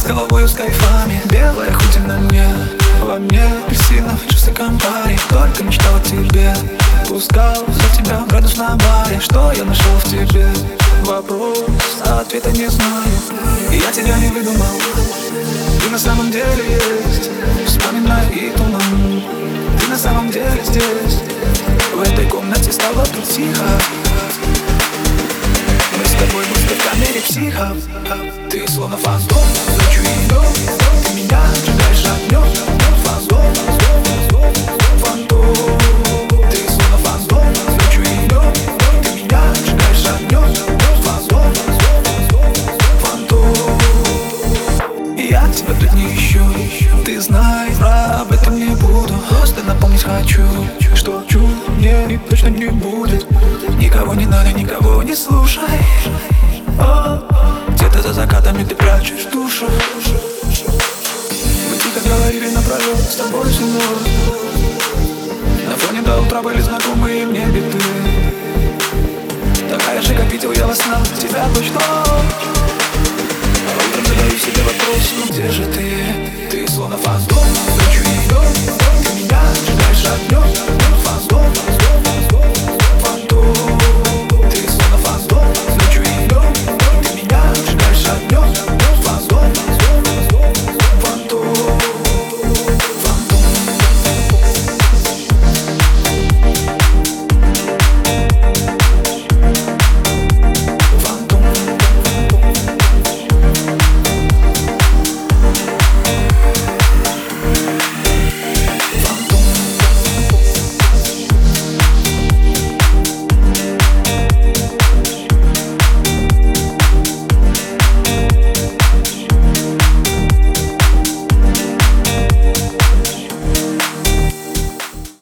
с головою, с кайфами. Белая хоть и на мне, во мне апельсинов, чистый компарий. Только мечтал о тебе, пускал за тебя градус на баре. Что я нашел в тебе? Вопрос, а ответа не знаю. И я тебя не выдумал, ты на самом деле есть. Вспоминаю и туман, ты на самом деле здесь. В этой комнате стало тут тихо. Мы с тобой будто в камере психов. Ты словно фантом, ночью идем. Ты меня сжигаешь огнем. Фантом, фантом. Ты словно фантом, ночью идем. Ты меня сжигаешь огнем. Фантом, фантом. Я тебя тут не ищу. Ты знаешь, об этом не буду. Просто напомнить хочу, что чуть мне точно не будет. Никого не надо, никого не слушай. Где-то за закатами ты прячешь душу. Мы тихо говорили напролет с тобой всю ночь. На фоне до утра были знакомые мне биты. Такая же, как видел я во снах тебя точно. А утром задаю себе вопрос, ну где же ты? Ты словно фантом.